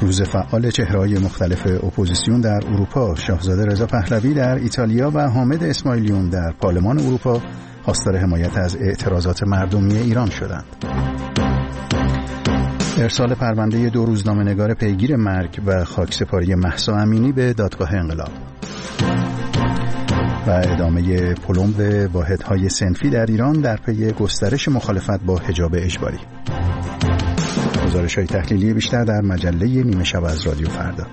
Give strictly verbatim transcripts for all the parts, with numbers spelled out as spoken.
روز فعال چهره‌های مختلف اپوزیسیون در اروپا، شاهزاده رضا پهلوی در ایتالیا و حامد اسماعیلیون در پارلمان اروپا خواستار حمایت از اعتراضات مردمی ایران شدند. ارسال پرونده دو روزنامه‌نگار پیگیر مرگ و خاکسپاری مهسا امینی به دادگاه انقلاب و ادامه پلمب واحدهای صنفی در ایران در پی گسترش مخالفت با حجاب اجباری. گزارش‌های تحلیلی بیشتر در مجله نیمه شب از رادیو فردا.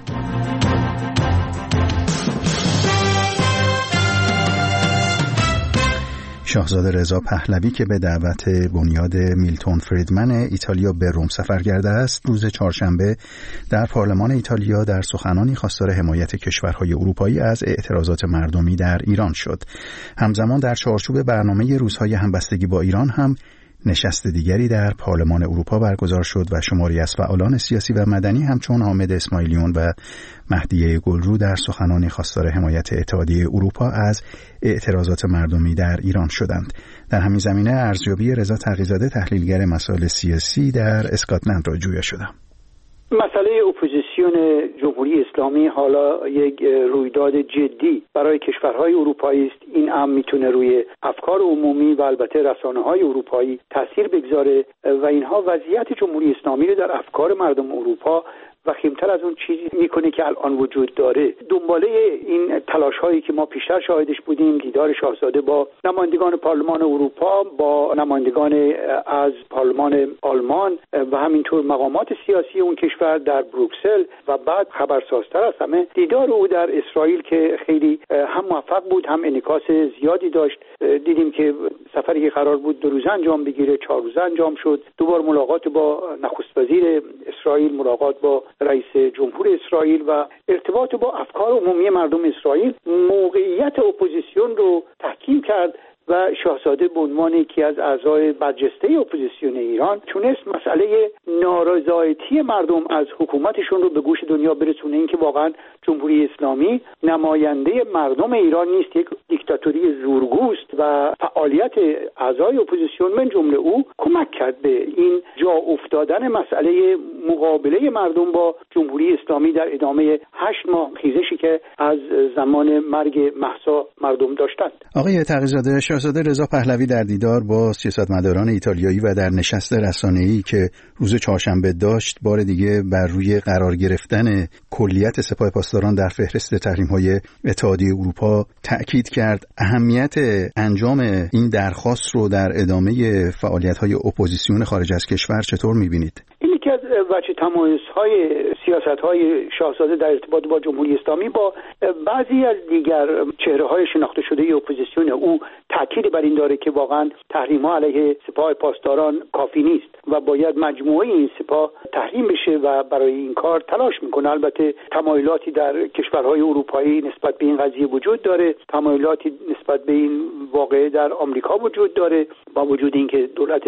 شاهزاده رضا پهلوی که به دعوت بنیاد میلتون فریدمن ایتالیا به روم سفر کرده است، روز چهارشنبه در پارلمان ایتالیا در سخنانی خواستار حمایت کشورهای اروپایی از اعتراضات مردمی در ایران شد. همزمان در چارچوب برنامه روزهای همبستگی با ایران هم نشست دیگری در پارلمان اروپا برگزار شد و شماری از فعالان سیاسی و مدنی همچون حامد اسماعیلیون و مهدیه گلرو در سخنانی خواستار حمایت اتحادیه اروپا از اعتراضات مردمی در ایران شدند. در همین زمینه ارزیابی رضا تقی‌زاده تحلیلگر مسائل سیاسی در اسکاتلند را جویا شدم. مسئله اپوزیسیون جمهوری اسلامی حالا یک رویداد جدی برای کشورهای اروپایی است. این هم میتونه روی افکار عمومی و البته رسانه‌های اروپایی تاثیر بگذاره و اینها وضعیت جمهوری اسلامی رو در افکار مردم اروپا وخیم‌تر از اون چیزی میکنه که الان وجود داره. دنباله این تلاش هایی که ما پیشتر شاهدش بودیم، دیدار شاهزاده با نمایندگان پارلمان اروپا، با نمایندگان از پارلمان آلمان و همینطور مقامات سیاسی اون کشور در بروکسل و بعد خبرسازتر از همه دیدار او در اسرائیل که خیلی هم موفق بود هم انعکاس زیادی داشت. دیدیم که سفری که قرار بود دو روزه انجام بگیره چهار روزه انجام شد. دوبار ملاقات با نخست وزیر اسرائیل، ملاقات با رئیس جمهور اسرائیل و ارتباط با افکار عمومی مردم اسرائیل موقعیت اپوزیسیون رو تحکیم کرد و شاهزاده به عنوان یکی از اعضای برجسته اپوزیسیون ایران تونست مسئله نارضایتی مردم از حکومتشون رو به گوش دنیا برسونه. این که واقعا جمهوری اسلامی نماینده مردم ایران نیست، یک دیکتاتوری زورگوست و فعالیت اعضای اپوزیسیون من جمله او کمک کرد به این جا افتادن مسئله مقابله مردم با جمهوری اسلامی در ادامه هشت ماه خیزشی که از زمان مرگ مهسا مردم داشتند. آقای تقی‌زاده، شاهزاده رضا پهلوی در دیدار با سیاستمداران ایتالیایی و در نشست رسانه‌ای که روز چهارشنبه داشت بار دیگه بر روی قرار گرفتن کلیت سپاه پاسداران در فهرست تحریم‌های اتحادیه اروپا تأکید کرد. اهمیت انجام این درخواست رو در ادامه فعالیت‌های اپوزیسیون خارج از کشور چطور می‌بینید؟ این یکی از وجه تمایزهای سیاست‌های شاهزاده در ارتباط با جمهوری اسلامی با بعضی از دیگر چهره‌های شناخته شده اپوزیسیون او تأکید بر این داره که واقعا تحریم‌ها علیه سپاه پاسداران کافی نیست و باید مجموعه این سپاه تحریم بشه و برای این کار تلاش میکنه. البته تمایلاتی در کشورهای اروپایی نسبت به این قضیه وجود داره، تمایلاتی نسبت به این واقعه در آمریکا وجود داره، با وجود اینکه دولت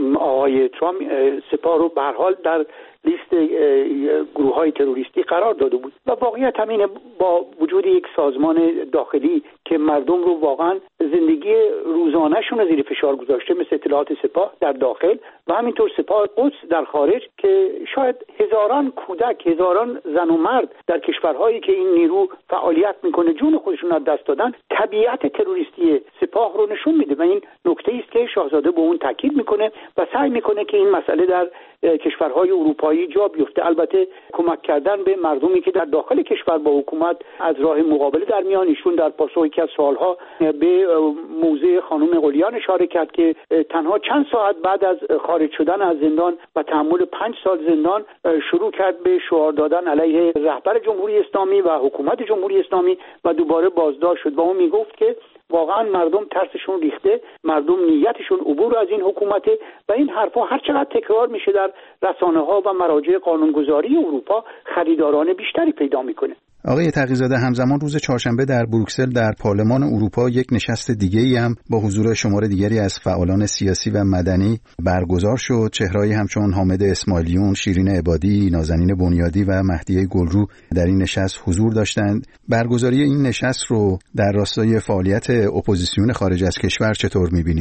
آقای ترامپ سپاه رو به هر حال در لیست گروه‌های تروریستی قرار داده بود و واقعیت همینه. با وجود یک سازمان داخلی که مردم رو واقعا زندگی روزانه‌شون زیر فشار گذاشته، مثل اطلاعات سپاه در داخل و همینطور سپاه قدس در خارج، که شاید هزاران کودک، هزاران زن و مرد در کشورهایی که این نیرو فعالیت میکنه جون خودشون از دست دادن، طبیعت تروریستی سپاه رو نشون میده و این نکته است که شاهزاده به اون تاکید میکنه و سعی میکنه که این مسئله در کشورهای اروپایی جا بیفته. البته کمک کردن به مردمی که در داخل کشور با حکومت از راه مقابله در میان. ایشون در پاسخی که از سوالها به موضوع خانم قلیان اشاره کرد که تنها چند ساعت بعد از خارج شدن از زندان و تحمل پنج سال زندان شروع کرد به شعار دادن علیه رهبر جمهوری اسلامی و حکومت جمهوری اسلامی و دوباره بازداشت شد و اون میگفت که واقعا مردم ترسشون ریخته، مردم نیتشون عبور از این حکومته و این حرفا هر چقدر تکرار میشه در رسانه‌ها و مراجع قانونگذاری اروپا خریداران بیشتری پیدا میکنه. آقای تقی‌زاده، همزمان روز چهارشنبه در بروکسل در پارلمان اروپا یک نشست دیگه‌ای هم با حضور شمار دیگری از فعالان سیاسی و مدنی برگزار شد. چهره‌ای همچون حامد اسماعیلیون، شیرین عبادی، نازنین بنیادی و مهدیه گلرو در این نشست حضور داشتند. برگزاری این نشست رو در راستای فعالیت اپوزیسیون خارج از کشور چطور می‌بینید؟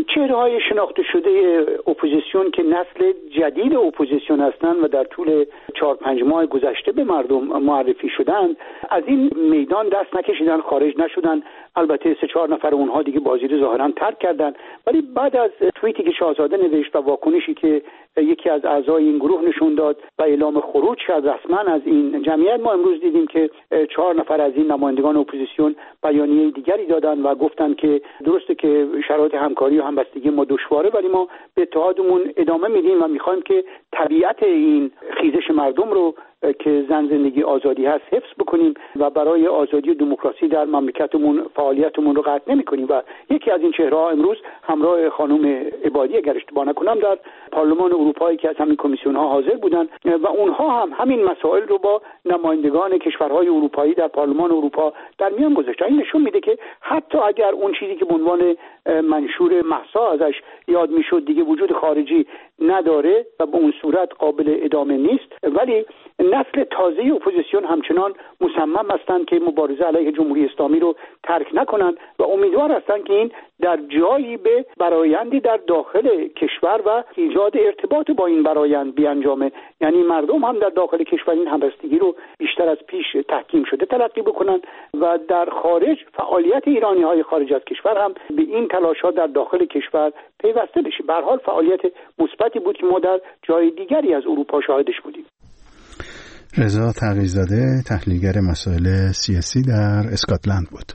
چهره‌های شناخته شده اپوزیسیون که نسل جدید اپوزیسیون هستند و در طول چهار پنج ماه گذشته به مردم معرفی شدند، از این میدان دست نکشیدن، خارج نشدن. البته سه چهار نفر اونها دیگه بازی رو ظاهرا ترک کردن، ولی بعد از توییتی که شاهزاده نوشت و واکنشی که یکی از اعضای این گروه نشون داد و اعلام خروج کرد رسما از این جمعیت، ما امروز دیدیم که چهار نفر از این نمایندگان اپوزیسیون بیانیه دیگری دادن و گفتن که درسته که شرایط همکاری و همبستگی ما دشواره، ولی ما به اتحادمون ادامه میدیم و میخوایم که طبیعت این خیزش مردم رو که زن زندگی آزادی هست حفظ بکنیم و برای آزادی و دموکراسی در مملکتمون فعالیتمون رو قطع نمی‌کنیم. و یکی از این چهره‌ها امروز همراه خانم عبادی اگر اشتباه نکنم در پارلمان اروپایی که از همین کمیسیون‌ها حاضر بودن و اونها هم همین مسائل رو با نمایندگان کشورهای اروپایی در پارلمان اروپا در میان گذاشتن. این نشون میده که حتی اگر اون چیزی که به عنوان منشور مهسا ازش یاد میشد دیگه وجود خارجی نداره و به اون صورت قابل ادامه نیست، ولی نسل تازه اپوزیسیون همچنان مصمم هستند که مبارزه علیه جمهوری اسلامی رو ترک نکنند و امیدوار هستند که این در جایی به برآیندی در داخل کشور و ایجاد ارتباط با این برآیند بیانجامه. یعنی مردم هم در داخل کشور این همبستگی رو بیشتر از پیش تحکیم شده تلقی بکنند و در خارج فعالیت ایرانی‌های خارج از کشور هم به این تلاش‌ها در داخل کشور پیوسته بشه. به هر حال فعالیت مثبتی بود که ما در جای دیگری از اروپا شاهدش بودیم. رضا تغییرزاده تحلیلگر مسائل سیاسی در اسکاتلند بود.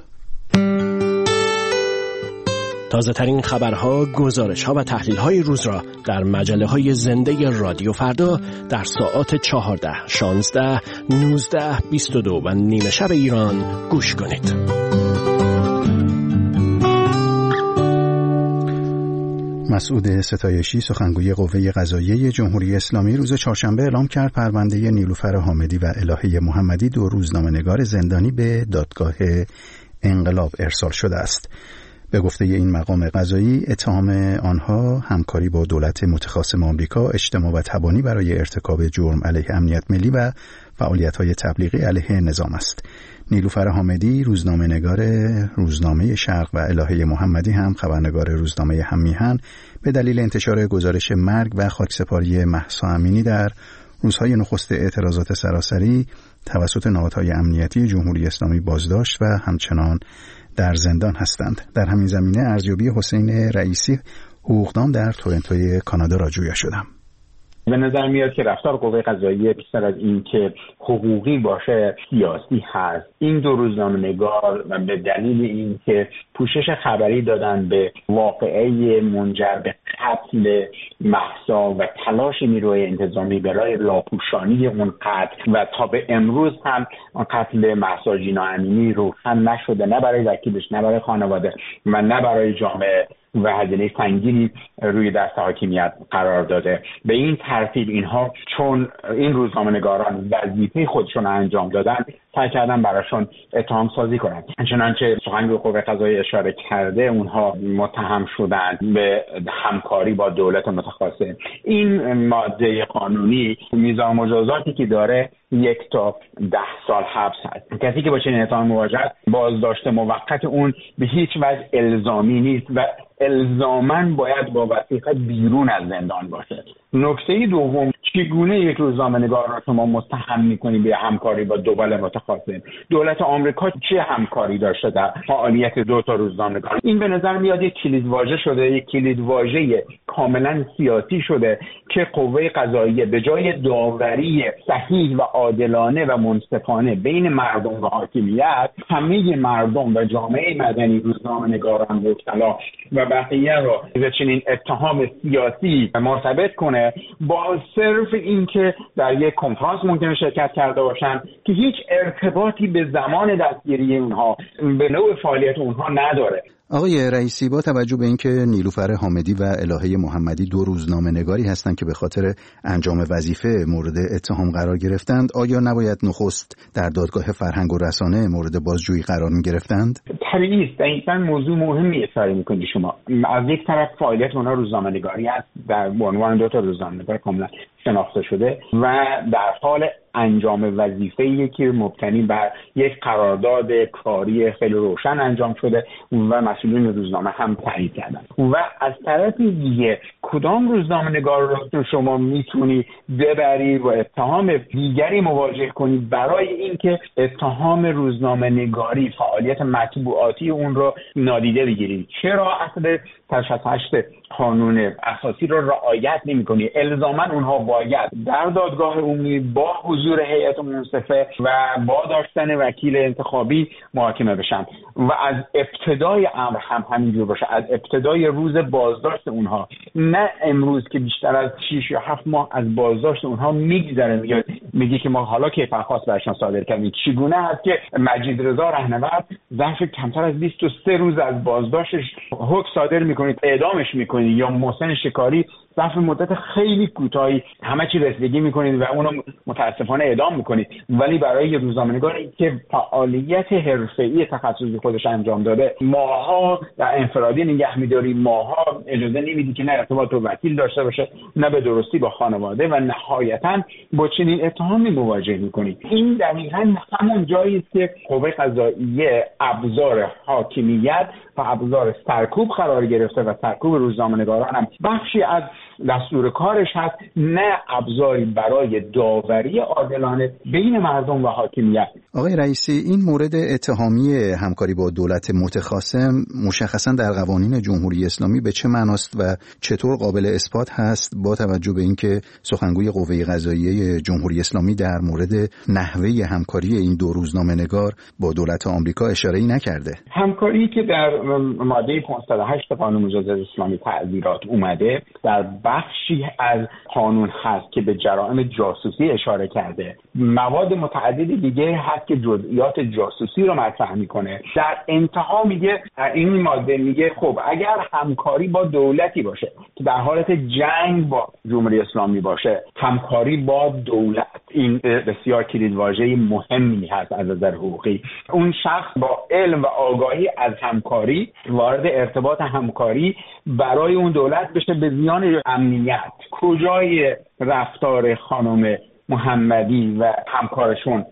تازه ترین خبرها، گزارش‌ها و تحلیل‌های روز را در مجله‌های زنده رادیو فردا در ساعات چهارده، شانزده، نوزده، بیست و دو و نیمه شب ایران گوش کنید. مسعود ستایشی سخنگوی قوه قضاییه جمهوری اسلامی روز چهارشنبه اعلام کرد پرونده نیلوفر حامدی و الهه محمدی دو روزنامه‌نگار زندانی به دادگاه انقلاب ارسال شده است. به گفته این مقام قضایی اتهام آنها همکاری با دولت متخاصم آمریکا، اجتماع و تبانی برای ارتکاب جرم علیه امنیت ملی و فعالیت‌های تبلیغی علیه نظام است. نیلوفر حامدی روزنامه‌نگار روزنامه شرق و الهه محمدی هم خبرنگار روزنامه هممیهن به دلیل انتشار گزارش مرگ و خاکسپاری مهسا امینی در روزهای نخست اعتراضات سراسری توسط نهادهای امنیتی جمهوری اسلامی بازداشت و همچنان در زندان هستند. در همین زمینه ارزیابی حسین رئیسی حقوقدان در تورنتوی کانادا را جویا شدم. به نظر میاد که رفتار قوه قضاییه بیشتر از این که حقوقی باشه سیاسی هست. این دو روزنامه‌نگار و به دلیل این که پوشش خبری دادن به واقعه منجر به قتل مهسا و تلاش نیروی انتظامی برای لاپوشانی اون قتل و تا به امروز هم قتل مهسا جینا امینی روشن نشده، نه برای وکیلش، نه برای خانواده و نه برای جامعه و هزینه سنگینی روی دست حاکمیت قرار داده. به این ترتیب اینها چون این روزنامه‌نگاران وظیفه خودشون انجام دادن سعی کردن براشون اتهام سازی کنند. چنانچه سخنگوی قوه قضاییه اشاره کرده اونها متهم شدند به همکاری با دولت متخاصم. این ماده قانونی میزان مجازاتی که داره یک تا ده سال حبس هست. کسی که با چنین اتهام مواجه است بازداشت موقت اون به هیچ وجه الزامی نیست و الزاماً باید با وثیقه بیرون از زندان باشه. نکته دوم، چگونه یک روزنامه‌نگار را شما متهم می‌کنید به همکاری با دولت متخاصم؟ دولت آمریکا چه همکاری داشته در فعالیت دو تا روزنامه‌نگار؟ این به نظر میاد یک کلیدواژه شده، یک کلیدواژه کاملاً سیاسی شده که قوه قضاییه به جای داوری صحیح و عادلانه و منصفانه بین مردم و حاکمیت، همه مردم و جامعه مدنی، روزنامه‌نگاران، وکلا و بقیه را به چنین اتهام سیاسی مرتبط کنه با صرف اینکه در یک کنفرانس ممکنه شرکت کرده باشن که هیچ ارتباطی به زمان دستگیری اونها به نوع فعالیت اونها نداره. آقای رئیسی، با توجه به اینکه نیلوفر حامدی و الهه محمدی دو روزنامه‌نگاری هستند که به خاطر انجام وظیفه مورد اتهام قرار گرفتند، آیا نباید نخست در دادگاه فرهنگ و رسانه مورد بازجویی قرار می‌گرفتند؟ طبیعی است. این موضوع مهمی اشاره می‌کنید شما. از یک طرف فعالیت اونها روزنامه‌نگاری است در عنوان دو تا روزنامه‌نگار کاملا شناخته شده و در حال انجام وظیفه‌ای که مبتنی بر یک قرارداد کاری خیلی روشن انجام شده و مسئولین روزنامه هم تایید کردن. و از طرف دیگه کدام روزنامه‌نگار رو شما میتونی ببری و اتهام دیگری مواجه کنی برای اینکه اتهام روزنامه‌نگاری فعالیت مطبوعاتی اون رو نادیده بگیری؟ چرا اصل شصت و هشت قانون اساسی رو رعایت نمی‌کنی؟ الزاما اونها باید در دادگاه عمومی با حضور هیئت منصفه و با داشتن وکیل انتخابی محاکمه بشن و از ابتدای امر هم همینجور باشه، از ابتدای روز بازداشت اونها، نه امروز که بیشتر از شش یا هفت ماه از بازداشت اونها میگذره میگه میگه که ما حالا که درخواست برشان صادر کردیم. چگونه است که مجید رضا رهنورد ظرف کمتر از بیست و سه روز از بازداشتش حکم صادر میکنید، اعدامش میکنید، یا محسن شکاری ظرف مدت خیلی کوتاهی همه چی رسیدگی میکنید و اونو متاسفانه اعدام میکنید، ولی برای روزنامه‌نگاری که فعالیت حرفه‌ای تخصصی خودش انجام داده ماها در انفرادی نگه می‌داری، ماها اجازه نمیدی که نه ارتباط با وکیل داشته باشه، نه به درستی با خانواده و نهایتاً با چنین اتهامی مواجه میکنید. این دقیقاً همون جایی است که قوه قضاییه ابزار حاکمیت و ابزار سرکوب قرار گرفته و سرکوب روزنامه‌نگاران هم بخشی از دستور کارش هست، نه ابزاری برای داوری عادلانه بین مردم و حاکمیت. آقای رئیسی، این مورد اتهامی همکاری با دولت متخاصم مشخصا در قوانین جمهوری اسلامی به چه معناست و چطور قابل اثبات هست، با توجه به اینکه سخنگوی قوه قضاییه جمهوری اسلامی در مورد نحوه همکاری این دو روزنامه‌نگار با دولت آمریکا اشاره‌ای نکرده؟ همکاری که در ماده پانصد و هشت قانون مجازات اسلامی تعزیرات اومده در بخشی از قانون هست که به جرائم جاسوسی اشاره کرده، مواد متعددی دیگه هست که جزئیات جاسوسی رو مطرح میکنه. در انتها میگه این ماده میگه خب اگر همکاری با دولتی باشه که در حالت جنگ با جمهوری اسلامی باشه، همکاری با دولت، این بسیار کلیدواژه مهمی هست از نظر حقوقی. اون شخص با علم و آگاهی از همکاری وارد ارتباط همکاری برای اون دولت بشه به زیان امنیت. کجای رفتار خانم محمدی و همکارشون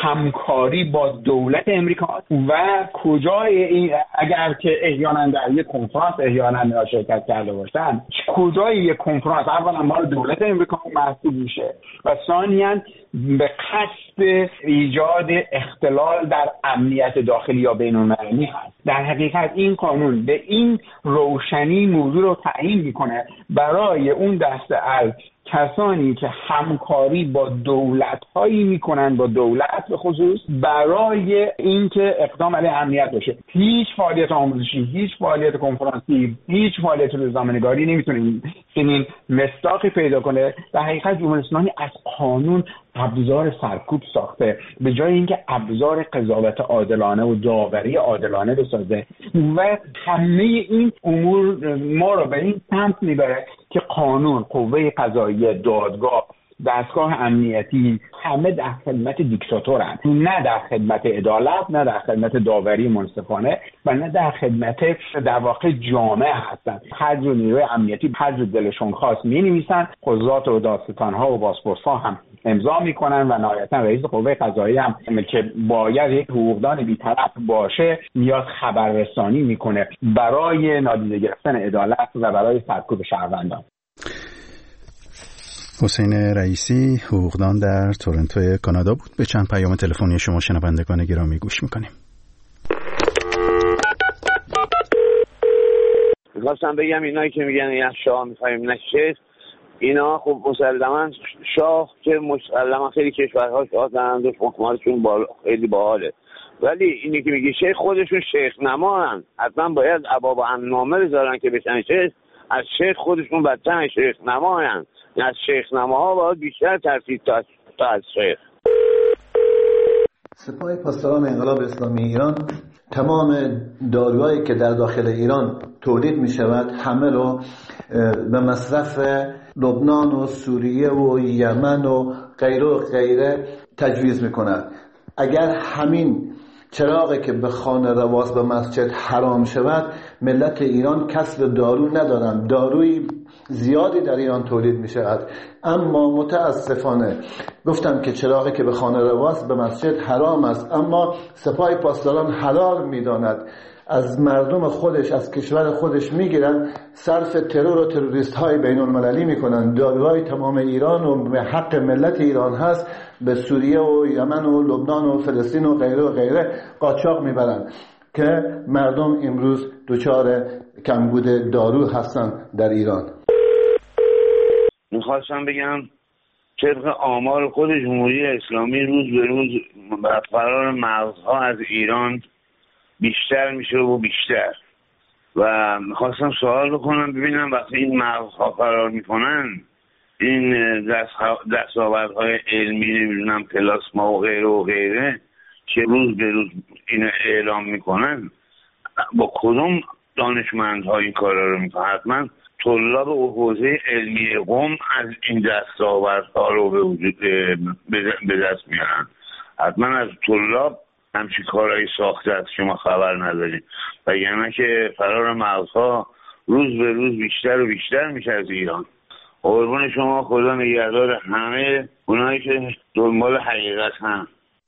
همکاری با دولت امریکا و کجای این اگر که احیانا در یک کنفرانس احیانا شرکت کرده باشن، کجای یک کنفرانس اولا مال دولت امریکا محسوب میشه و ثانیاً به قصد ایجاد اختلال در امنیت داخلی یا بین‌المللی هست. در حقیقت این قانون به این روشنی موضوع رو تعیین میکنه برای اون دسته از کسانی که همکاری با دولت‌هایی میکنن، با دولت به خصوص، برای اینکه اقدام علیه امنیت باشه. هیچ فعالیت آموزشی، هیچ فعالیت کنفرانسی، هیچ فعالیت روزنامه‌نگاری نمیتونه چنین مصداقی پیدا کنه. در حقیقت جمهوری اسلامی از قانون ابزار سرکوب ساخته به جای اینکه ابزار قضاوت عادلانه و داوری عادلانه بسازه و همه این امور ما رو به این سمت میبره که قانون، قوه قضاییه، دادگاه، دستگاه امنیتی همه در خدمت دیکتاتورن، نه در خدمت عدالت، نه در خدمت داوری منصفانه و نه در خدمت در واقع جامعه هستن. هر جور نیروی امنیتی هر جور دلشون خواست می‌نویسن، قضات و دادستان‌ها و بازپرس‌ها هم امضا میکنن و نهایتا رئیس قوه قضاییه هم که باید یک حقوقدان بی‌طرف باشه میاد خبررسانی میکنه برای نادیده گرفتن عدالت و برای سرکوب شهروندان. حسین رئیسی، حقوقدان در تورنتو کانادا بود. به چند پیام تلفنی شما شنوندگان گرامی گوش میکنیم. میخواستم بگم اینایی که میگن یه شاه میخوایم نشه، اینا خب مسلما شاه که مسلما خیلی کشورها شاه دارند و حکومتشون بالا خیلی باحاله، ولی اینی که میگه شیخ خودشون شیخ نماهن، حتما باید ابواب امنامه بذارن که بشن شیخ. از شیخ خودشون بدتر شیخ نماهن، از شیخ نماها باید بیشتر ترتیب تا, تا از شیخ. سپاه پاسداران انقلاب اسلامی ایران تمام داروهایی که در داخل ایران تولید می شود همه رو به مصرف لبنان و سوریه و یمن و غیره و غیره تجویز می کند. اگر همین چراغی که به خانه رواست به مسجد حرام شود، ملت ایران کسب دارو ندارند. داروی زیادی در ایران تولید می شود، اما متاسفانه گفتم که چراغی که به خانه رواست به مسجد حرام است، اما سپاه پاسداران حلال می داند. از مردم خودش، از کشور خودش میگیرن، صرف ترور و تروریست های بین المللی میکنن. داروهای تمام ایران و به حق ملت ایران هست به سوریه و یمن و لبنان و فلسطین و غیره و غیره قاچاق میبرن که مردم امروز دچار کمبود دارو هستن در ایران. میخواستم بگم طبق آمار خود جمهوری اسلامی روز به روز فرار مغزها از ایران بیشتر میشه و بیشتر، و میخواستم سوال بکنم ببینم وقتی این مغزها فرار میکنن، این دستاوردهای علمی نمیدونم پلاسما و غیره و غیره که روز به روز اینو اعلام میکنن، با کدوم دانشمندها این کارا رو میکنن؟ حتما طلاب حوزه علمی قم از این دستاوردها رو به وجود به دست میارن. حتما از طلاب همچین کارهایی ساخته است که ما خبر نداریم، و یعنی که فرار مغزها روز به روز بیشتر و بیشتر میشه از ایران. قربون شما، خدا نگهدار همه اونایی که دنبال حقیقت هم.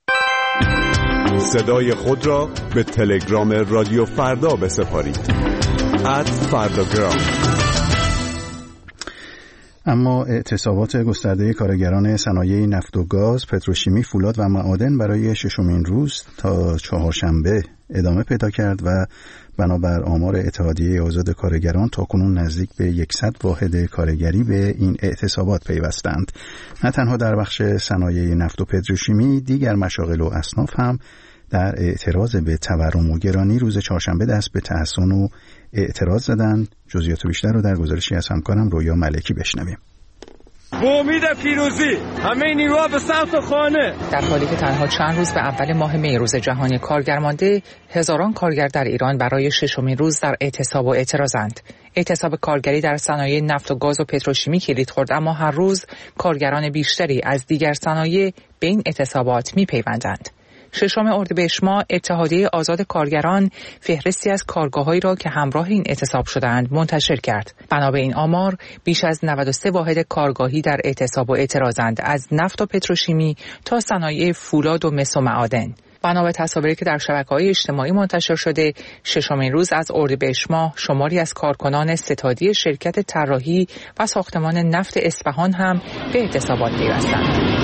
صدای خود را به تلگرام رادیو فردا بسپارید. ات فرداگرام. اما اعتصابات گسترده کارگران صنایع نفت و گاز، پتروشیمی، فولاد و معادن برای ششمین روز تا چهارشنبه ادامه پیدا کرد و بنابر آمار اتحادیه آزاد کارگران تاکنون نزدیک به صد واحد کارگری به این اعتصابات پیوستند. نه تنها در بخش صنایع نفت و پتروشیمی، دیگر مشاغل و اصناف هم در اعتراض به تورم و گرانی روز چهارشنبه دست به تحصن و اعتراض زدند. جزئیات بیشتر رو در گزارشی از همکارم رویا ملکی بشنویم. با امید پیروزی همه نیروها به سمت خانه. در حالی که تنها چند روز به اول ماه می روز جهانی کارگر مانده، هزاران کارگر در ایران برای ششمین روز در اعتصاب و اعتراضند. اعتصاب کارگری در صنایع نفت و گاز و پتروشیمی کلید خورد، اما هر روز کارگران بیشتری از دیگر صنایع به این اعتصابات می‌پیوندند. ششم اردیبهشت ماه اتحادیه آزاد کارگران فهرستی از کارگاه‌هایی را که همراه این اعتصاب شدند منتشر کرد. بنا به این آمار بیش از نود و سه واحد کارگاهی در اعتصاب و اعتراضند، از نفت و پتروشیمی تا صنایع فولاد و مس و معادن. بنا به تصاویری که در شبکه‌های اجتماعی منتشر شده، ششمین روز از اردیبهشت ماه شماری از کارکنان ستادی شرکت طراحی و ساختمان نفت اصفهان هم به اعتصابات پیوستند.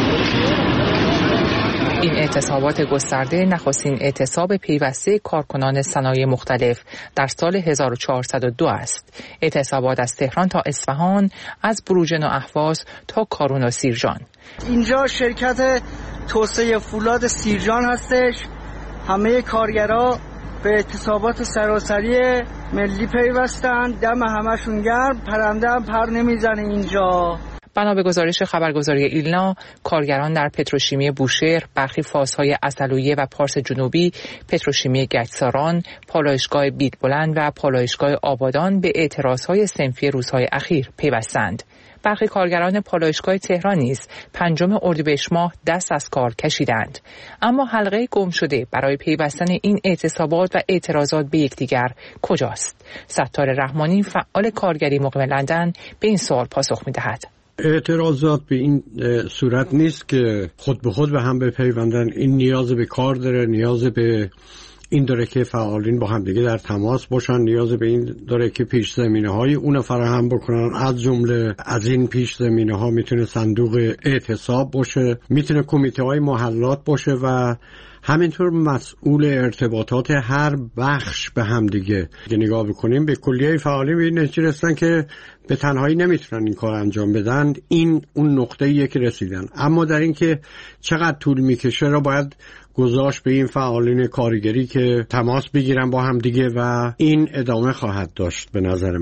این اعتصابات گسترده نخستین اعتصاب پیوسته کارکنان صنایع مختلف در سال هزار و چهارصد و دو است. اعتصابات از تهران تا اصفهان، از بروجرد و اهواز تا کارون و سیرجان. اینجا شرکت توسعه فولاد سیرجان هستش. همه کارگرها به اعتصابات سراسری ملی پیوستند. دم همشون گرم، پرنده هم پر نمیزنه اینجا. بنا به گزارش خبرگزاری ایلنا، کارگران در پتروشیمی بوشهر، برخی فازهای عسلویه و پارس جنوبی، پتروشیمی گچساران، پالایشگاه بیدبلند و پالایشگاه آبادان به اعتراضهای صنفی روزهای اخیر پیوستند. برخی کارگران پالایشگاه تهران نیز پنجم اردیبهشت ماه دست از کار کشیدند. اما حلقه گم شده برای پیوستن این اعتصابات و اعتراضات به یکدیگر کجاست؟ ستار رحمانی، فعال کارگری مقیم لندن، به این سوال پاسخ می‌دهد. اعتراضات به این صورت نیست که خود به خود به هم بپیوندن. این نیاز به کار داره، نیاز به این داره که فعالین با هم دیگه در تماس باشن، نیاز به این داره که پیش زمینه های اون فراهم بکنن. از جمله از این پیش زمینه ها میتونه صندوق اعتصاب باشه، میتونه کمیته های محلات باشه و همینطور مسئول ارتباطات هر بخش به هم دیگه. اگه نگاه بکنیم به کلیه فعالین به این نتیجه رسیدن که به تنهایی نمیتونن این کار انجام بدن. این اون نقطه‌ایه که رسیدن. اما در این که چقدر طول میکشه را باید گذاشت به این فعالین کارگری که تماس بگیرن با هم دیگه و این ادامه خواهد داشت به نظر من.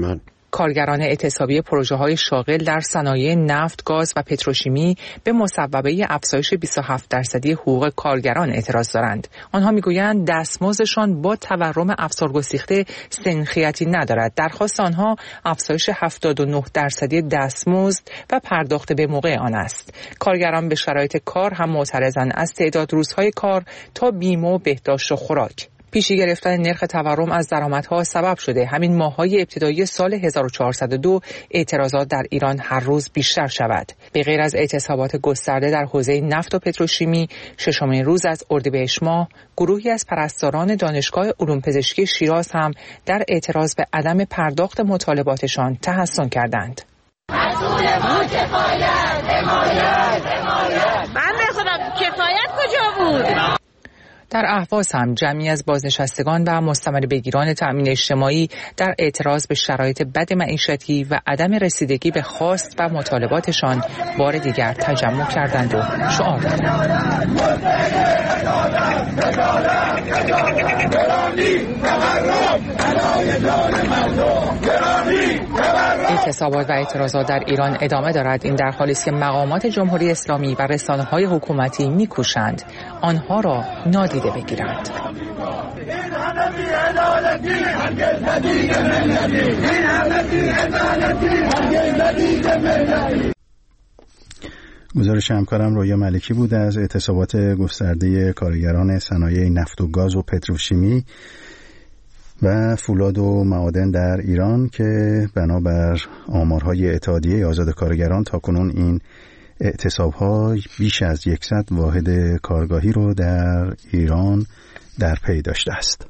کارگران اعتصابی پروژه‌های شاغل در صنایع نفت، گاز و پتروشیمی به مصوبه افزایش بیست و هفت درصدی حقوق کارگران اعتراض دارند. آنها میگویند دستمزدشان با تورم افسارگسیخته سنخیتی ندارد. درخواست آنها افزایش هفتاد و نه درصدی دستمزد و پرداخت به موقع آن است. کارگران به شرایط کار هم معترضند از تعداد روزهای کار تا بیمه و بهداشت و خوراک. پیشی گرفتن نرخ تورم از درآمدها سبب شده همین ماه‌های ابتدایی سال هزار و چهارصد و دو اعتراضات در ایران هر روز بیشتر شود. به غیر از اعتصابات گسترده در حوزه نفت و پتروشیمی، ششمین روز از اردیبهشت ماه گروهی از پرستاران دانشگاه علوم پزشکی شیراز هم در اعتراض به عدم پرداخت مطالباتشان تحسن کردند. مسئول ما کفایت، حمایت، حمایت. من بخونم کفایت کجا بود؟ در اهواز هم جمعی از بازنشستگان و مستمر بگیران تأمین اجتماعی در اعتراض به شرایط بد معیشتی و عدم رسیدگی به خواست و مطالباتشان بار دیگر تجمع کردند و شعار دادند. اعتصابات و اعتراضات در ایران ادامه دارد. این در حالی است که مقامات جمهوری اسلامی و رسانه‌های حکومتی می‌کوشند آنها را نادیده بگیرند. گزارش همکارم رویا ملکی بود از اعتصابات گسترده کارگران صنایع نفت و گاز و پتروشیمی و فولاد و معادن در ایران که بنابر آمارهای اتحادیه آزاد کارگران تاکنون این اعتصاب‌ها بیش از صد واحد کارگاهی رو در ایران در پی داشته است.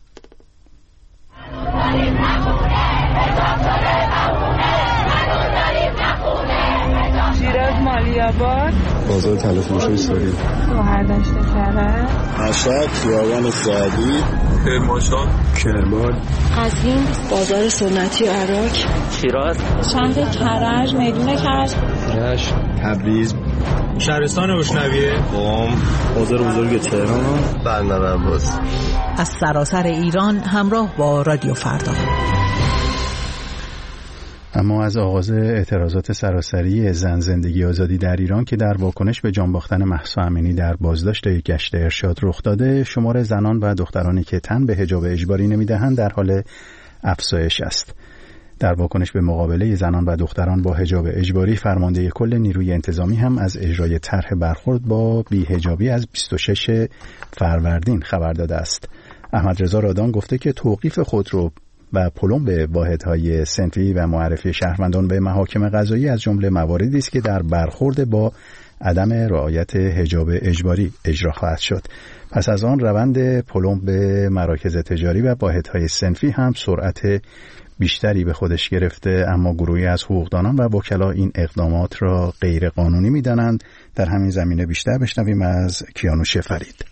شیراز مالی‌آباد، بازار تلفروشی ساری، گوهردشت کرج، مشهد، خیابان سعدی، کرمانشاه، کرمان، قزوین، بازار سنتی عراق، شیراز، شهر کرج، میدون کرج، رشت، تبریز، شهرستان روشنویه، قم، بازار بزرگ تهران، بندرعباس. از سراسر ایران همراه با رادیو فردا. اما از آغاز اعتراضات سراسری زن زندگی آزادی در ایران که در واکنش به جان باختن مهسا امینی در بازداشت گشت ارشاد رخ داده، شمار زنان و دخترانی که تن به حجاب اجباری نمیدهند در حال افزایش است. در واکنش به مقابله زنان و دختران با حجاب اجباری، فرمانده کل نیروی انتظامی هم از اجرای طرح برخورد با بی‌حجابی از بیست و شش فروردین خبر داده است. احمد رضا رادان گفته که توقیف خودرو و پلمب واحدهای صنفی و معرفی شهروندان به محاکم قضایی از جمله مواردی است که در برخورد با عدم رعایت حجاب اجباری اجرا خواهد شد. پس از آن روند پلمب به مراکز تجاری و واحدهای صنفی هم سرعت بیشتری به خودش گرفته، اما گروهی از حقوقدانان و وکلا این اقدامات را غیر قانونی می‌دانند. در همین زمینه بیشتر بشنویم از کیانوش فرید.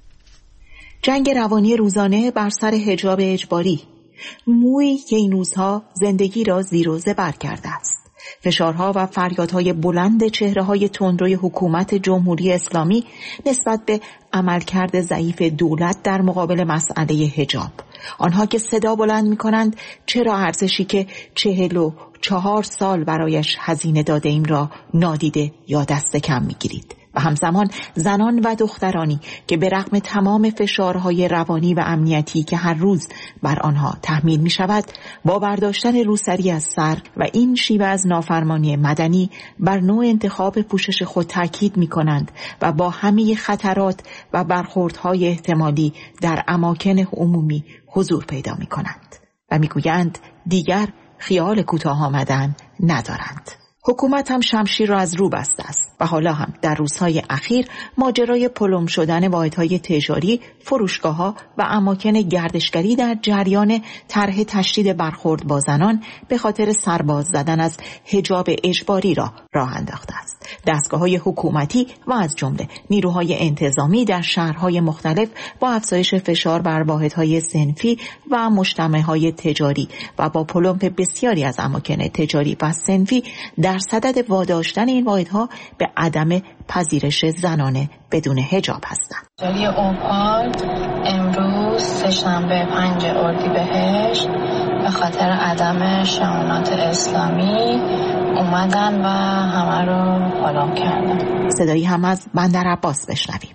جنگ روانی روزانه بر سر حجاب اجباری، مویی که این روزها زندگی را زیر و زبر کرده است. فشارها و فریادهای بلند چهره‌های تندروی حکومت جمهوری اسلامی نسبت به عملکرد ضعیف دولت در مقابل مسئله حجاب. آنها که صدا بلند می‌کنند چرا ارزشی که چهل و چهار سال برایش هزینه داده ایم را نادیده یا دست کم می‌گیرید. و همزمان زنان و دخترانی که به رغم تمام فشارهای روانی و امنیتی که هر روز بر آنها تحمیل می شود، با برداشتن روسری از سر و این شیوه از نافرمانی مدنی بر نوع انتخاب پوشش خود تاکید می کنند و با همه خطرات و برخوردهای احتمالی در اماکن عمومی حضور پیدا می کنند و می گویند دیگر خیال کوتاه آمدن ندارند. حکومت هم شمشیر را از رو بسته است و حالا هم در روزهای اخیر ماجرای پلم شدن واحدهای تجاری، فروشگاه‌ها و اماکن گردشگری در جریان طرح تشدید برخورد با زنان به خاطر سرباز زدن از حجاب اجباری را راه انداخته است. دستگاه‌های حکومتی و از جمله نیروهای انتظامی در شهرهای مختلف با افزایش فشار بر واحدهای صنفی و مجتمع‌های تجاری و با پلم بسیاری از اماکن تجاری و صنفی در صدد واداشتن این واحدها به عدم پذیرش زنانه بدون حجاب هستند. جلی اوپال امروز سه‌شنبه پنج اردیبهشت به خاطر عدم شمونات اسلامی اومدن و همه رو پالام کردن. صدایی هم از بندر عباس بشنویم.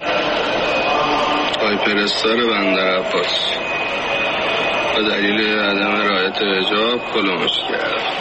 آی پرستار بندر عباس به دلیل عدم رعایت حجاب پلمش کرد.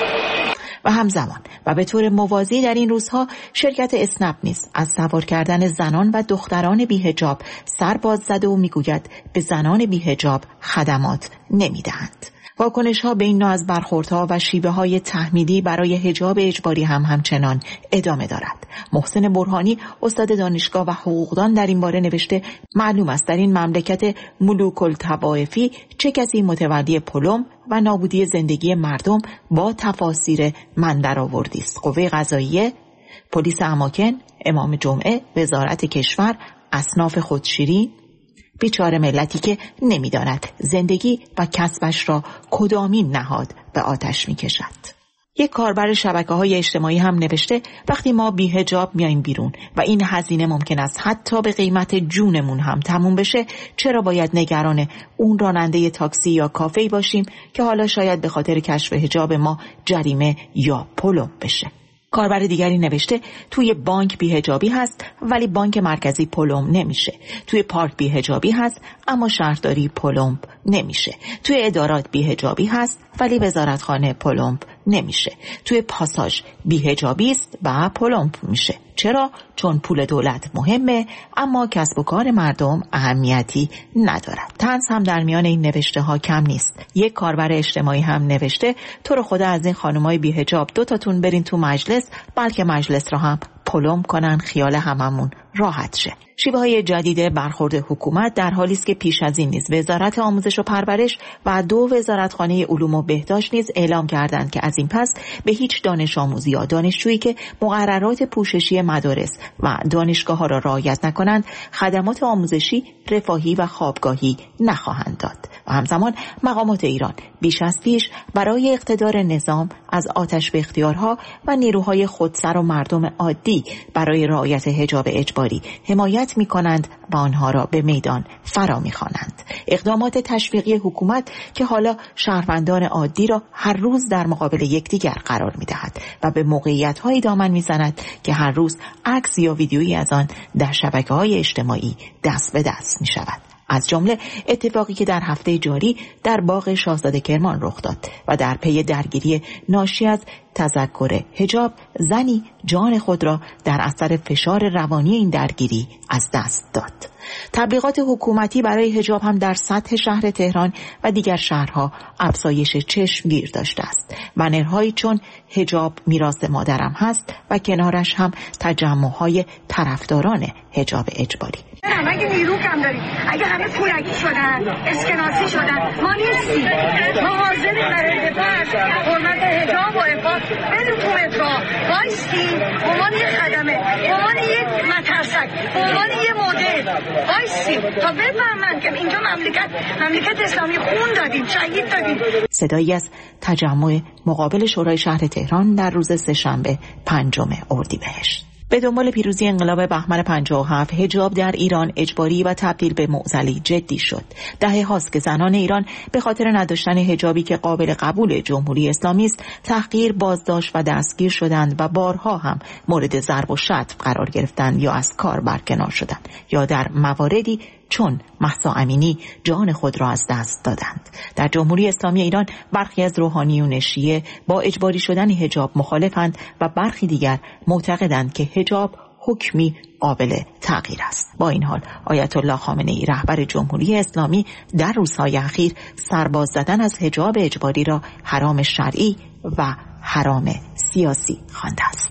و همزمان و به طور موازی در این روزها شرکت اسنپ نیز از سوار کردن زنان و دختران بی‌حجاب سر باز زده و میگوید به زنان بی‌حجاب خدمات نمیدهند. واکنش‌ها به این نوع از برخوردها و شیوه‌های تحمیلی برای حجاب اجباری هم همچنان ادامه دارد. محسن برهانی استاد دانشگاه و حقوقدان در این باره نوشته معلوم است در این مملکت ملوک الطوائفی چه کسی متولی پلم و نابودی زندگی مردم با تفاسیر من درآوردی است. قوه قضاییه، پلیس اماکن، امام جمعه، وزارت کشور، اصناف خودشیری، بیچاره ملتی که نمی‌داند زندگی و کسبش را کدامین نهاد به آتش می‌کشد. یک کاربر شبکه‌های اجتماعی هم نوشته وقتی ما بی حجاب میایم بیرون و این هزینه ممکن است حتی به قیمت جونمون هم تموم بشه، چرا باید نگران اون راننده تاکسی یا کافه‌ای باشیم که حالا شاید به خاطر کشف حجاب ما جریمه یا پلم بشه؟ کاربر دیگری نوشته توی بانک بی‌حجابی هست ولی بانک مرکزی پلم نمیشه. توی پارک بی‌حجابی هست اما شهرداری پلم نمیشه. توی ادارات بی‌حجابی هست ولی وزارتخانه پلم نمیشه. توی پاساژ بی‌حجابی است و پلم میشه. چرا؟ چون پول دولت مهمه اما کسب و کار مردم اهمیتی ندارد. طنز هم در میان این نوشته ها کم نیست. یک کاربر اجتماعی هم نوشته تو رو خدا از این خانمای بی‌حجاب دو تاتون برین تو مجلس بلکه مجلس را هم پلم کنن خیال هممون راحت شه. شیوه های جدید برخورد حکومت در حالی است که پیش از این نیز وزارت آموزش و پرورش و دو وزارتخانه علوم و بهداشت نیز اعلام کردند که از این پس به هیچ دانش آموز یا دانشجویی که مقررات پوششی مدارس و دانشگاه ها را رعایت نکنند خدمات آموزشی، رفاهی و خوابگاهی نخواهند داد. و همزمان مقامات ایران بیش از پیش برای اقتدار نظام از آتش به اختیارها و نیروهای خودسر و مردم عادی برای رعایت حجاب اجباری حمایت می کنند و آنها را به میدان فرا می خوانند. اقدامات تشویقی حکومت که حالا شهروندان عادی را هر روز در مقابل یکدیگر قرار می دهد و به موقعیت های دامن می زند که هر روز عکس یا ویدیویی از آن در شبکه های اجتماعی دست به دست می شود. از جمله اتفاقی که در هفته جاری در باغ شاهزاده کرمان رخ داد و در پی درگیری ناشی از تذکر حجاب زنی جان خود را در اثر فشار روانی این درگیری از دست داد. تبلیغات حکومتی برای حجاب هم در سطح شهر تهران و دیگر شهرها افزایش چشمگیر داشته است. بنرهایی چون حجاب میراث مادرم هست و کنارش هم تجمع‌های طرفداران حجاب اجباری. اگه نیرو کم داریم، اگه همه پولکی شدن، اسکناسی شدن، ما نیستیم. ما حاضریم در دفاع از حرمت حجاب و عفاف بریم تو مترو وایستیم، به عنوان یک خدمه، به عنوان یک مترسک، به عنوان یک مدل وایستیم تا بفهمن که اینجا مملکت مملکت اسلامی خون دادیم، شهید دادیم. صدایی از تجمع مقابل شورای شهر تهران در روز سه‌شنبه پنجم اردیبهشت. به دنبال پیروزی انقلاب بهمن پنجاه و هفت حجاب در ایران اجباری و تبدیل به معضلی جدی شد. دهه هاست که زنان ایران به خاطر نداشتن حجابی که قابل قبول جمهوری اسلامی است تحقیر، بازداشت و دستگیر شدند و بارها هم مورد ضرب و شتم قرار گرفتند یا از کار برکنار شدند یا در مواردی چون مهسا امینی جان خود را از دست دادند. در جمهوری اسلامی ایران برخی از روحانیون شیعه با اجباری شدن حجاب مخالفند و برخی دیگر معتقدند که حجاب حکمی قابل تغییر است. با این حال آیت الله خامنه‌ای رهبر جمهوری اسلامی در روزهای اخیر سرباز زدن از حجاب اجباری را حرام شرعی و حرام سیاسی خوانده است.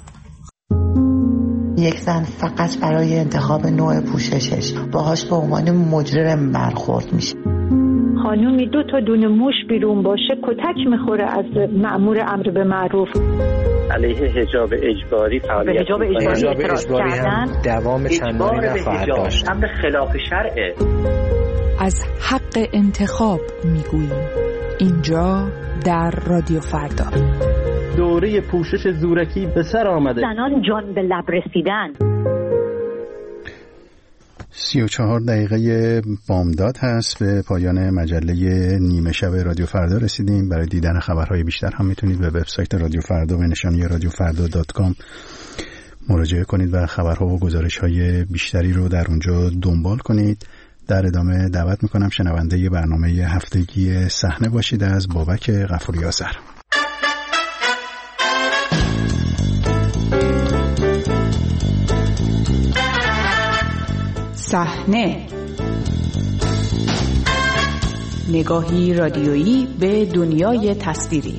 یک زن فقط برای انتخاب نوع پوششش باهاش به عنوان مجرم برخورد میشه. خانومی دو تا دونه موش بیرون باشه کتک میخوره از مأمور امر به معروف. علیه حجاب اجباری فعالیت حجاب اجباری, حجاب اجباری هم دوام چندانی نخواهد داشت. هم به خلاف شرعه. از حق انتخاب میگوییم اینجا در رادیو فردا. دوره پوشش زورکی به سر آمده. زنان جان به لب رسیدن. سی و چهار دقیقه بامداد هست، به پایان مجله نیمه شب رادیو فردا رسیدیم. برای دیدن خبرهای بیشتر هم میتونید به وبسایت رادیو فردا و نشانی رادیو فردا دات کام مراجعه کنید و خبرها و گزارش‌های بیشتری رو در اونجا دنبال کنید. در ادامه دعوت میکنم شنونده برنامه هفتگی صحنه باشید از بابک غفوری آذر. صحنه، نگاهی رادیویی به دنیای تصویری.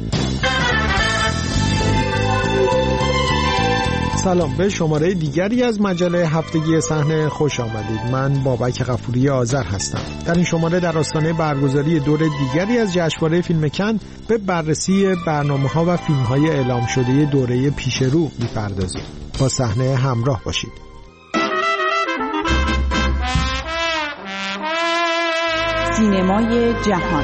سلام، به شماره دیگری از مجله هفتگی صحنه خوش آمدید. من بابک غفوری آذر هستم. در این شماره در آستانه برگزاری دور دیگری از جشنواره فیلم کن به بررسی برنامه‌ها و فیلم‌های اعلام شده دوره پیش رو می‌پردازیم. با صحنه همراه باشید. سینمای جهان.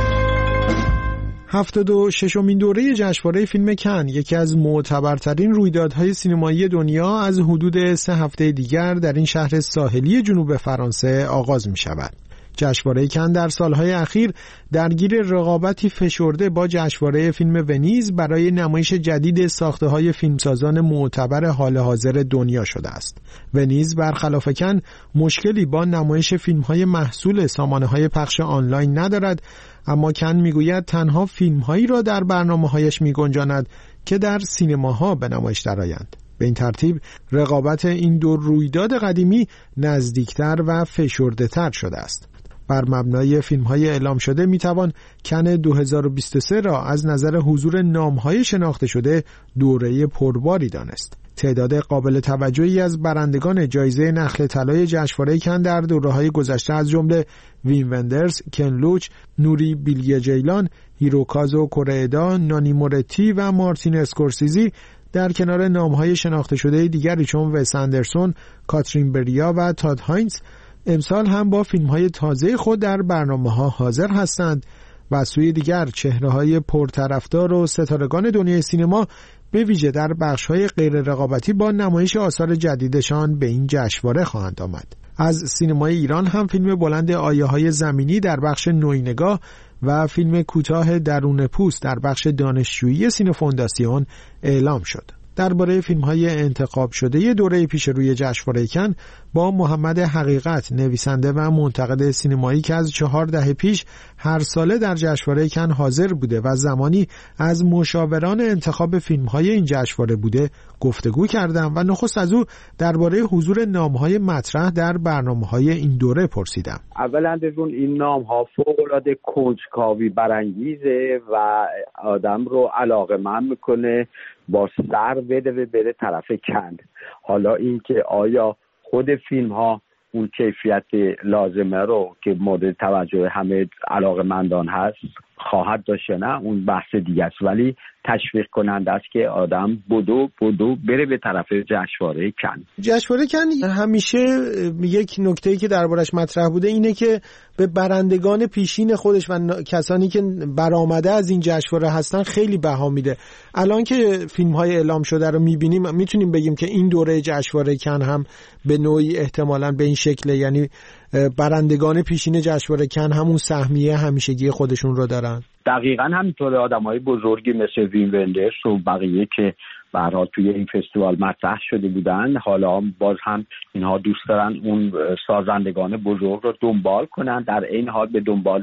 هفتاد و ششمین دوره جشنواره فیلم کن، یکی از معتبرترین رویدادهای سینمایی دنیا، از حدود سه هفته دیگر در این شهر ساحلی جنوب فرانسه آغاز می شود. جشنواره کن در سالهای اخیر درگیر رقابتی فشرده با جشنواره فیلم ونیز برای نمایش جدید ساخته‌های فیلمسازان معتبر حال حاضر دنیا شده است. ونیز برخلاف کن مشکلی با نمایش فیلم‌های محصول سامانه‌های پخش آنلاین ندارد، اما کن میگوید تنها فیلم‌هایی را در برنامه‌هایش می‌گنجاند که در سینماها به نمایش درآیند. به این ترتیب رقابت این دو رویداد قدیمی نزدیکتر و فشرده‌تر شده است. بر مبنای فیلم‌های اعلام شده میتوان کن دو هزار و بیست و سه را از نظر حضور نام‌های شناخته شده دوره پرباری دانست. تعداد قابل توجهی از برندگان جایزه نخل طلای جشنواره کن در دوره‌های گذشته از جمله وین وندرز، کن لوچ، نوری بیلگی جیلان، هیروکازو کوریدا، نانی مورتی و مارتین اسکورسیزی در کنار نام‌های شناخته شده دیگری چون وس اندرسون، کاترین بریا و تاد هاینز امسال هم با فیلم‌های تازه خود در برنامه‌ها حاضر هستند و از سوی دیگر چهره‌های پرطرفدار و ستارگان دنیای سینما به ویژه در بخش‌های غیر رقابتی با نمایش آثار جدیدشان به این جشنواره خواهند آمد. از سینمای ایران هم فیلم بلند آیه‌های زمینی در بخش نوینگاه و فیلم کوتاه درون پوست در بخش دانشجویی سینفونداسیون اعلام شد. درباره فیلم‌های انتخاب شده دوره پیش روی جشنواره کن با محمد حقیقت، نویسنده و منتقد سینمایی که از چهار دهه پیش هر ساله در جشنواره کن حاضر بوده و زمانی از مشاوران انتخاب فیلم‌های این جشنواره بوده گفتگو کردم و نخست از او درباره حضور نام‌های مطرح در برنامه‌های این دوره پرسیدم. اولا درون این نام‌ها فوق‌العاده کنجکاوی برانگیزه و آدم رو علاقه‌مند می‌کنه با سر بده و بره طرف کند. حالا این که آیا خود فیلم ها اون کیفیت لازمه رو که مورد توجه همه علاقه‌مندان هست خواهد داشت، نه اون بحث دیگه است، ولی تشویق کننده است که آدم بدو بدو بره به طرف جشنواره کن. جشنواره کن همیشه یک نکته‌ای که دربارش مطرح بوده اینه که به برندگان پیشین خودش و کسانی که برآمده از این جشنواره هستن خیلی بها میده. الان که فیلم‌های اعلام شده رو می‌بینیم میتونیم بگیم که این دوره جشنواره کن هم به نوعی احتمالاً به این شکل، یعنی برندگان پیشین جشنواره کن همون سهمیه همیشگی خودشون رو دارن. دقیقاً همینطور. آدمای بزرگی مثل وین وندرز و بقیه که به هر حال توی این فستیوال مطرح شده بودن، حالا باز هم اینها دوست دارن اون سازندگان بزرگ رو دنبال کنن، در این حال به دنبال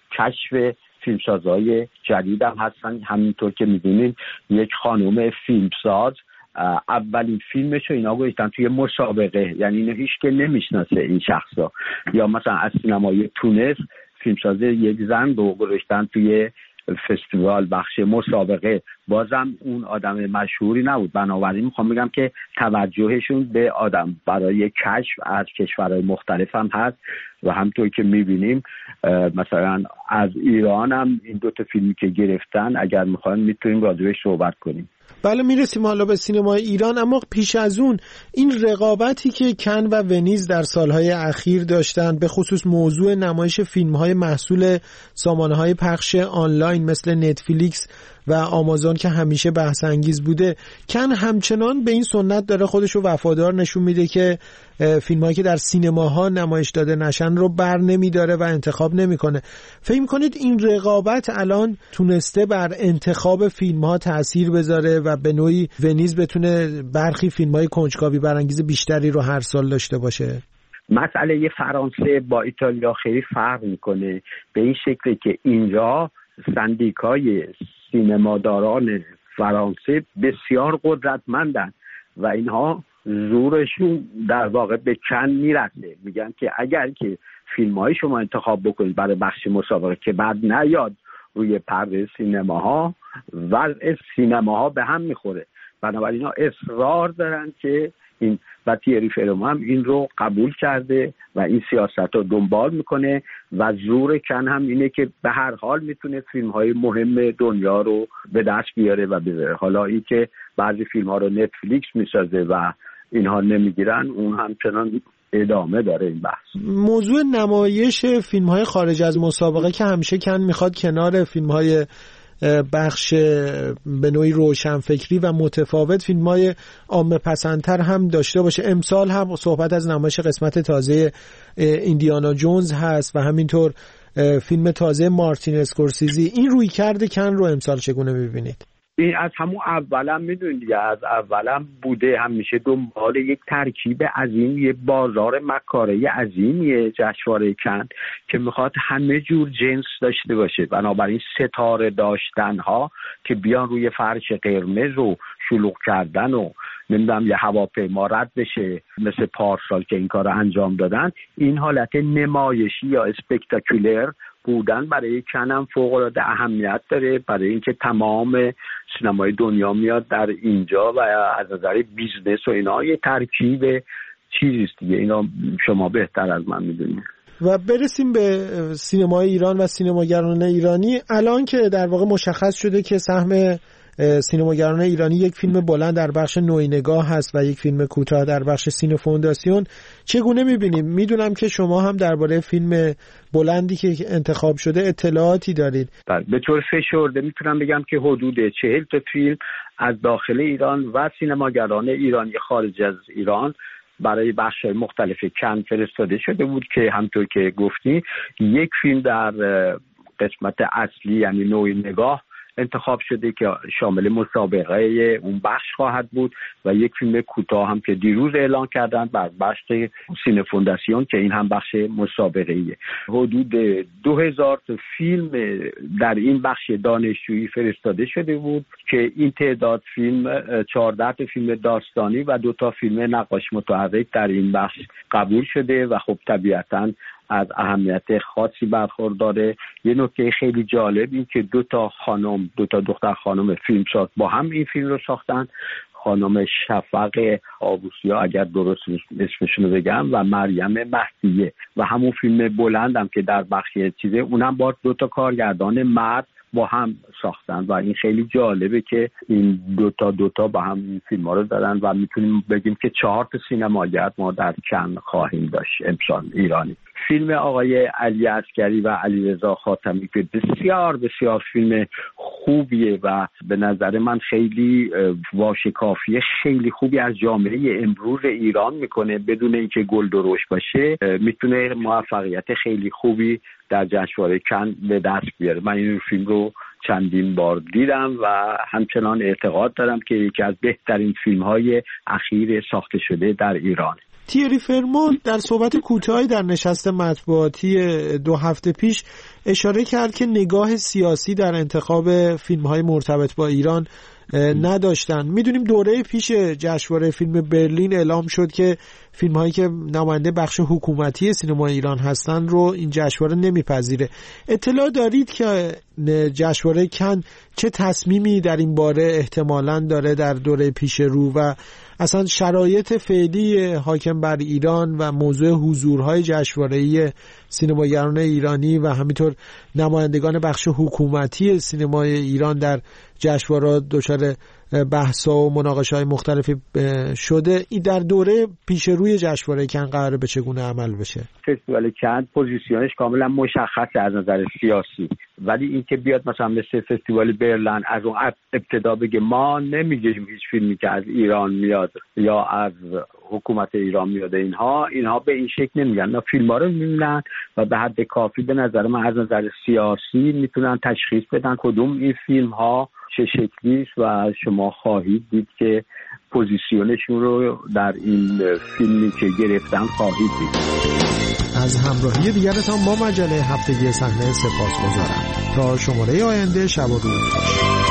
کشف فیلمسازهای جدید هم هستن. همینطور که می‌بینید یک خانم فیلمساز اولین فیلمش رو اینا گذاشتن توی مسابقه، یعنی اینو هیچ که نمیشناسه این شخصا. یا مثلا از سینمای تونس فیلمساز یک زن رو گذاشتن توی فستیوال بخش مسابقه، بازم اون آدم مشهوری نبود. بنابراین میخوام بگم که توجهشون به آدم برای کشف از کشورهای مختلف هم هست و همطور که میبینیم مثلا از ایران هم این دوتا فیلمی که گرفتن اگر میخوایم میتونیم راجبش صحبت کنیم. بله میرسیم حالا به سینمای ایران، اما پیش از اون این رقابتی که کن و ونیز در سالهای اخیر داشتن به خصوص موضوع نمایش فیلم‌های محصول سامانه‌های پخش آنلاین مثل نتفلیکس و آمازون که همیشه بحث انگیز بوده، کن همچنان به این سنت داره خودش رو وفادار نشون میده که فیلمایی که در سینماها نمایش داده نشن رو بر نمیداره و انتخاب نمیکنه. فکر میکنید این رقابت الان تونسته بر انتخاب فیلمها تأثیر بذاره و به نوعی ونیز بتونه برخی فیلمای کنجکاوی برانگیز بیشتری رو هر سال داشته باشه؟ مسئله فرانسه با ایتالیا خیلی فرق میکنه به این شکلی که اینجا سندیکای سینماداران فرانسه بسیار قدرتمندن و اینها زورشون در واقع به کن میرسه. میگن که اگر که فیلم‌های شما انتخاب بکنید برای بخش مسابقه که بعد نیاد روی پرده سینماها، وضع سینماها به هم میخوره. بنابراین اینا اصرار دارن که این و تیری فرمان هم این رو قبول کرده و این سیاست رو دنبال میکنه و زور کن هم اینه که به هر حال میتونه فیلم های مهم دنیا رو به دست بیاره و بذاره. حالا این که بعضی فیلم ها رو نتفلیکس میسازه و اینها نمیگیرن، اون همچنان ادامه داره این بحث. موضوع نمایش فیلم های خارج از مسابقه که همیشه کن میخواد کنار فیلم های بخش به نوعی روشنفکری و متفاوت فیلم‌های عامه پسندتر هم داشته باشه. امسال هم صحبت از نمایش قسمت تازه ایندیانا جونز هست و همینطور فیلم تازه مارتین اسکورسیزی. این روی کرده کن رو امسال چگونه می‌بینید؟ این از همون اولا میدونید دیگه، از اولا بوده همیشه دنبال یک ترکیب عظیم، یه بازار مکاره عظیمیه جشنواره کن که میخواد همه جور جنس داشته باشه. بنابراین ستاره داشتن ها که بیان روی فرش قرمز و شلوغ کردن و نمیدونم یه هواپیما رد بشه مثل پارسال که این کار رو انجام دادن، این حالت نمایشی یا اسپکتاکولر بودن برای کن هم فوق‌العاده اهمیت داره، برای اینکه تمام سینمای دنیا میاد در اینجا و از نظر بیزنس و اینا یه ترکیب چیزیست دیگه. اینا شما بهتر از من میدونید. و برسیم به سینمای ایران و سینماگران ایرانی. الان که در واقع مشخص شده که سهم سینماگران ایرانی یک فیلم بلند در بخش نوعی نگاه هست و یک فیلم کوتاه در بخش سینه فونداسیون، چگونه میبینیم؟ میدونم که شما هم درباره فیلم بلندی که انتخاب شده اطلاعاتی دارید. به طور فشرده میتونم بگم که حدود چهل تا فیلم از داخل ایران و سینماگران ایرانی خارج از ایران برای بخش‌های مختلف کن فرستاده شده بود که همونطور که گفتی یک فیلم در قسمت اصلی یعنی نوعی نگاه انتخاب شده که شامل مسابقه اون بخش خواهد بود و یک فیلم کوتاه هم که دیروز اعلان کردن بر بخش سینه فونداسیون که این هم بخش مسابقه‌ایه. حدود دو هزار تا فیلم در این بخش دانشجویی فرستاده شده بود که این تعداد فیلم چهارده تا فیلم داستانی و دو تا فیلم نقاش متحرک در این بخش قبول شده و خب طبیعتاً از اهمیت خاصی برخورداره. یه نکته خیلی جالب این که دو تا خانم دو تا دختر خانم فیلمساز با هم این فیلم رو ساختن، خانم شفق آبوسیا اگر درست اسمشون رو بگم و مریم مهدیه، و همون فیلم بلندم که در بخش چیزه اونم با دو تا کارگردان مرد با هم ساختن و این خیلی جالبه که این دوتا دوتا با هم این فیلم ها رو دارن و میتونیم بگیم که چهار تا سینماگر ما در کن خواهیم داشت امسال ایرانی. فیلم آقای علی عسکری و علیرضا خاتمی که بسیار بسیار فیلم خوبیه و به نظر من خیلی واشکافی خیلی خوبی از جامعه امروز ایران میکنه، بدون اینکه گل درشت باشه میتونه موفقیت خیلی خوبی در جشنواره کن به دست بیاره. من این فیلم رو چندین بار دیدم و همچنان اعتقاد دارم که یکی از بهترین فیلم‌های اخیر ساخته شده در ایران. تیری فرمان در صحبت کوتاهی در نشست مطبوعاتی دو هفته پیش اشاره کرد که نگاه سیاسی در انتخاب فیلم‌های مرتبط با ایران نداشتن. میدونیم دوره پیش جشنواره فیلم برلین اعلام شد که فیلم‌هایی که نماینده بخش حکومتی سینما ایران هستن رو این جشنواره نمیپذیره. اطلاع دارید که جشنواره کن چه تصمیمی در این باره احتمالاً داره در دوره پیش رو و اصلا شرایط فعلی حاکم بر ایران و موضوع حضورهای جشنواره‌ای سینماگران ایرانی و همینطور نمایندگان بخش حکومتی سینمای ایران در جشنواره دچار بحث‌ها و مناقشه‌های مختلفی شده. این در دوره پیش روی جشنواره کن قراره به چگونه عمل بشه؟ فستیوال کن پوزیشنش کاملا مشخصه از نظر سیاسی، ولی اینکه بیاد مثلا مثل فستیوال برلین از اون ابتدا بگه ما نمیگیم هیچ فیلمی که از ایران میاد یا از حکومت ایران میاد، اینها اینها به این شکل نمیگن. اینا فیلم‌ها رو میبینن و به حد کافی به نظر من از نظر سیاسی میتونن تشخیص بدن کدوم این فیلم‌ها چه شکلی است و شما خواهید دید که پوزیشنشون رو در این فیلمی که گرفتن خواهید دید. از همراهی دیگرتان با مجله هفتگی صحنه سپاسگزارم. تا شماره آینده شب و روز خوش.